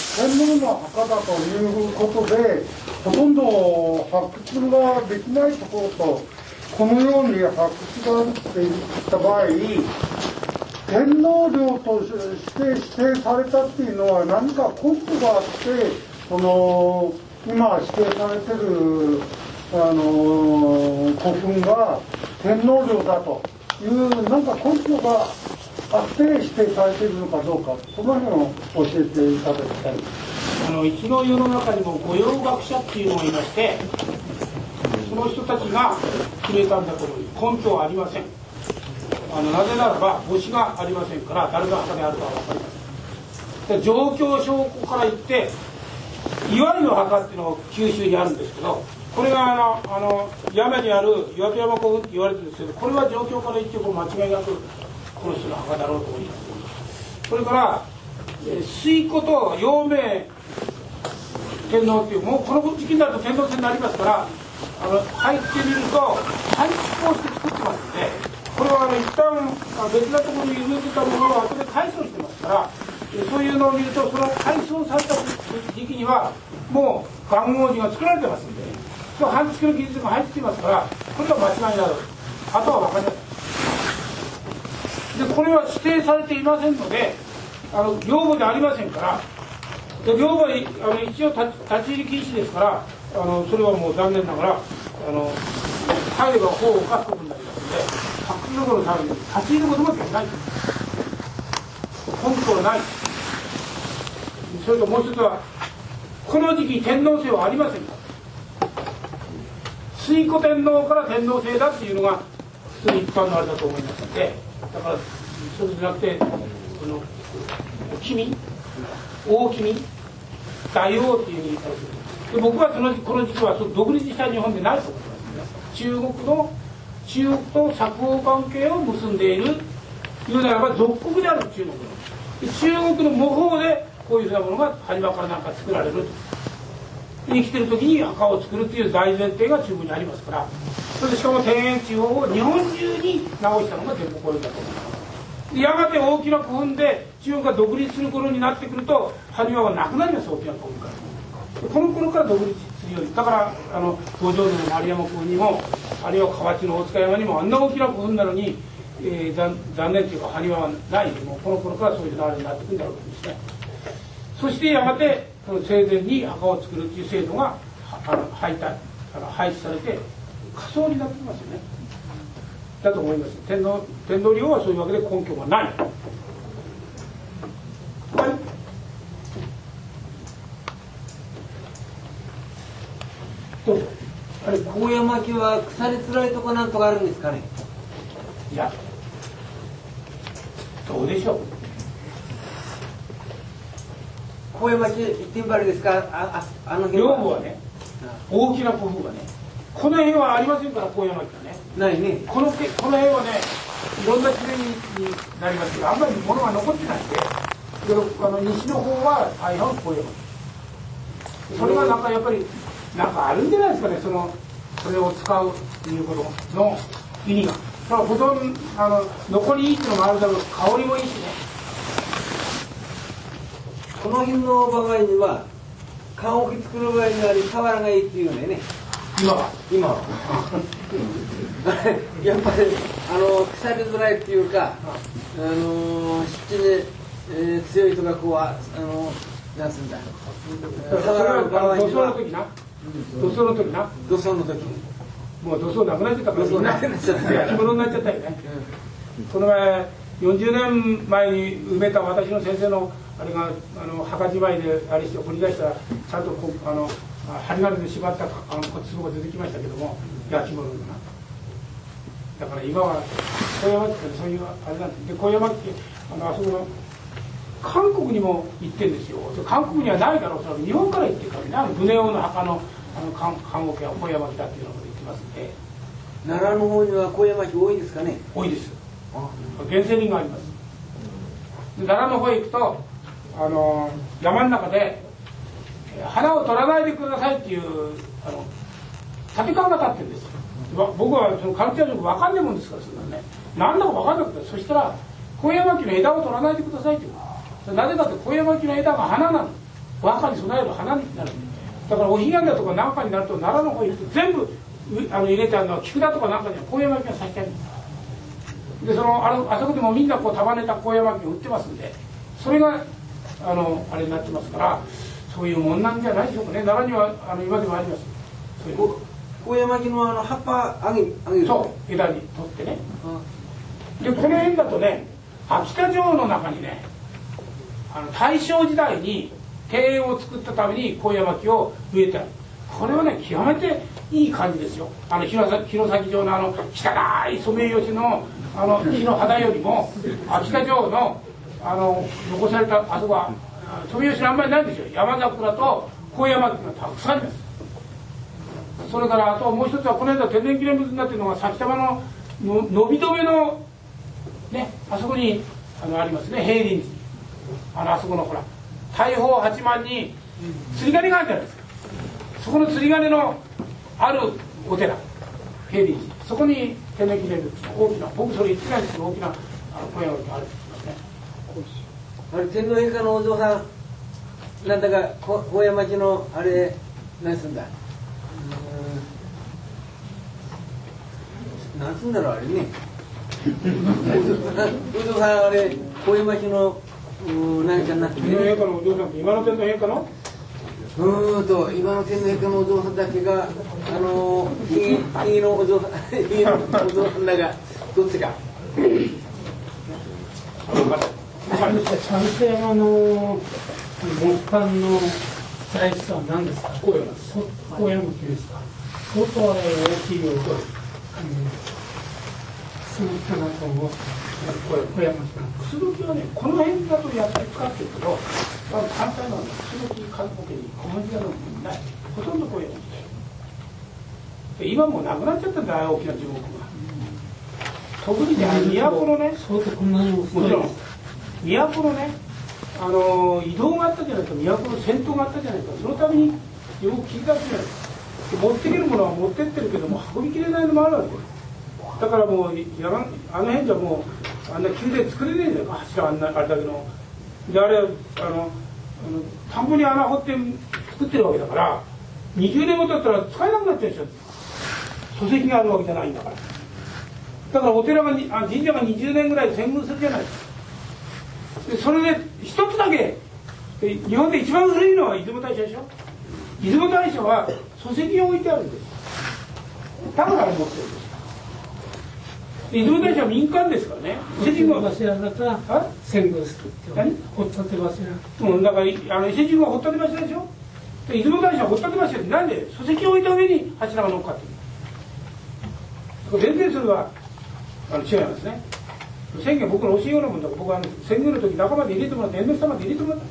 天皇の墓だということで、ほとんど発掘ができないところと、このように発掘があるって言った場合、天皇陵として指定されたっていうのは何か根拠があって、今指定されてる古墳が天皇陵だという何か根拠があって指定されているのかどうか、その辺を教えていただきたい。 いつの世の中にも御用学者っていうのがいまして、その人たちが決めたんだと思う。根拠はありません。なぜならば墓地がありませんから、誰が墓であるかは分かりません。で、状況証拠から言って岩井の墓っていうのが九州にあるんですけど、これが山にある岩戸山古墳って言われてるんですけど、これは状況から言って間違いなくこの人の墓だろうと思います。それから推古と陽明天皇っていう、もうこの時期になると天皇制になりますから、入ってみると改築をして作ってますので、これは一旦別なところに入れてたものを後で改装してますから、そういうのを見ると、その改装された時期にはもう元号寺が作られてますんで、半月の技術が入ってきますから、これが間違いになる。あとは分かりません。で、これは指定されていませんので、領母でありませんから、で領母は一応立ち入り禁止ですから、それはもう残念ながら入れば法を犯すことになりますので、発掘どころのために立ち入ることもできない。根拠はない。それともう一つは、この時期天皇制はありませんから、推古天皇から天皇制だっていうのが普通に一般のあれだと思いますので、だからそれじゃなくて、君、大君、大王っていうふうに言ったわけです。で、僕はこの時期は独立した日本でないと思います。中国と鎖国関係を結んでいる、言うならば属国である中国の。中国の模倣でこういうふうなものが埴輪からなんか作られると。生きてる時に墓を作るという大前提が中国にありますから、それでしかも天円地方を日本中に直したのが全部こういうだと思います。やがて大きな古墳で中国が独立する頃になってくると、埴輪はなくなります。大きな古墳から。この頃から独立するように。だから五条の丸山古墳にも、あるいは河内の大塚山にもあんな大きな古墳なのに、残念というか埴輪はない。もうこの頃からそういう流れになってくるんだろうと思うんですね。そしてやがてその生前に墓を作るという制度が廃止されて仮想になってきますよね。だと思います。天皇陵はそういうわけで根拠がない。はい。どうぞ。 あれ、高山木は腐りづらいとこなんとかあるんですかね。 いや、どうでしょう。 高山木一点張りですか。の辺陵墓はね、大きな古墳はね、この辺はありませんから、高山木はね。 ないね。 この辺はね、いろんな地面になりますけど、あんまり物が残ってないんで、西の方は大半高山木。それがなんかやっぱりなんかあるんじゃないですかね、それを使うということの意味が。だから保存残りいいっていうのもあるだろうし、香りもいいしね。 この辺の場合には棺桶作る場合には瓦がいいっていうね。今はやっぱり腐りづらいっていうか、湿気に、強いとかなんすんだ。 瓦の場合には土葬の時な。もう土葬なくなっちゃったから、みんな焼き物になっちゃったよね。この前40年前に埋めた私の先生のあれが墓じまいであれして掘り出したら、ちゃんと針金で縛った壺が出てきましたけども、焼き物のな。だから今は高山木ってそういうあれなんです。で、高山木ってあそこの韓国にも行ってるんですよ。韓国にはないだろう。それ日本から行ってるからね。宗男の墓の棺桶は高山木だっていうのが言ってますんで。 奈良の方には高山木多いですかね。 多いです。原生林があります。で、奈良の方へ行くと山の中で花を取らないでくださいっていう立川が立ってるんです。僕はそのカルチャー力分かんないもんですから、そんなね、何だか分かんなくて、そしたら高山木の枝を取らないでくださいっていう。なぜかって高山木の枝が花なの。 お墓に備える花になる。だからお彼岸だとかなんかになると奈良の方に行くと全部入れてあるのは菊だとかなんかには高野巻きが咲いてあるんです。であそこでもみんなこう束ねた高野巻きを売ってますんで、それがあれになってますから、そういうもんなんじゃないでしょうかね。奈良には今でもあります。 高野巻きの葉っぱあげる。 そう枝に取ってね。でこの辺だとね、秋田城の中にね、大正時代に庭園を作ったために高野巻きを植えてある。これはね極めていい感じですよ。弘前城の汚いソメイヨシの木の肌よりも秋田城の残されたあそこはソメイヨシあんまりないんですよ。山桜と高野巻きがたくさんあります。それからあともう一つはこの間天然記念物になっているのが埼玉の伸び止めのね、あそこにありますね、平林寺。あそこのほら大宝八幡に釣り鐘があるじゃないですか。そこの釣り鐘のあるお寺、平林寺、そこに天然記念物の大きな、僕それ言ってないんですけど、大きな小屋があるんですね。 天皇陛下のお嬢さんなんだか高野巻きのあれ何すんだ、何すんだろうあれねお嬢さんあれ高野巻きの何かになって天皇陛下のお嬢さんって今の天皇陛下の今の天皇陛下のお嬢さんだけがひいのお嬢さんひいのお嬢さんだがどっちか三瀬山の木簡の材質は何ですか？高野向きですか？相当大きいようなすごくかなと思って高野向きなんです。 クスノキはね、この辺だとやって使ってるけど、関西のクスノキ韓国に小麦がない、ほとんどこういうので今もうなくなっちゃったんだよ、大きな樹木が。特にね、都のね、 相当こんなにももちろん都のね、移動があったじゃないか、都の戦闘があったじゃないか、そのためによく聞いたわけじゃないですか。持ってけるものは持ってってるけども運びきれないのもあるわけです。だからもうあの辺じゃもうあんな急で作れねえんだよ、柱あれだけの。であれ田んぼに穴掘って作ってるわけだから20年後だったら使えなくなっちゃうでしょ。礎石があるわけじゃないんだから。だからお寺が神社が20年ぐらい遷宮するじゃないですか。でそれで一つだけ日本で一番古いのは出雲大社でしょ。出雲大社は礎石を置いてあるんです。だから持ってるんです。出雲大社は民間ですからね。 伊勢神宮柱だから遷宮するって何掘ったて柱。 だから伊勢神宮は掘ったて柱でしょ。で出雲大社は掘ったて柱ってなんで礎石を置いた上に柱が乗っかってる。全然それは違いますね。宣言僕の教えようなもんだから僕は宣言の時仲間で入れてもらって縁の下まで入れてもら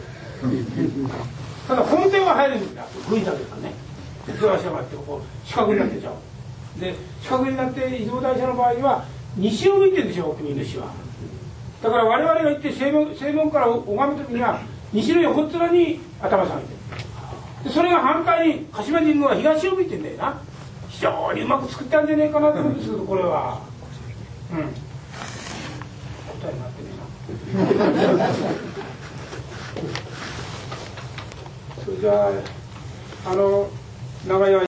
ったただ本殿は入るんですが軍だけですからね。それはしたがってこう四角になってちゃう。で四角になって出雲大社の場合は西を向いてるんですよ、国主は。だから我々が行って正門から拝む時には西の横っ面に頭下げてる。でそれが反対に鹿島神宮は東を向いてるんだよな。非常にうまく作ったんじゃねえかなと思うんですけど、これは答えになってるなそれじゃあ長い間